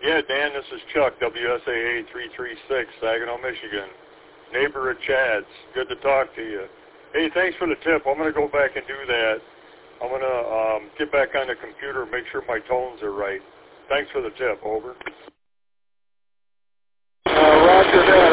Yeah, Dan, this is Chuck, WSAA 336, Saginaw, Michigan. Neighbor of Chad's. Good to talk to you. Hey, thanks for the tip. I'm going to go back and do that. I'm going to get back on the computer and make sure my tones are right. Thanks for the tip. Over. Roger that.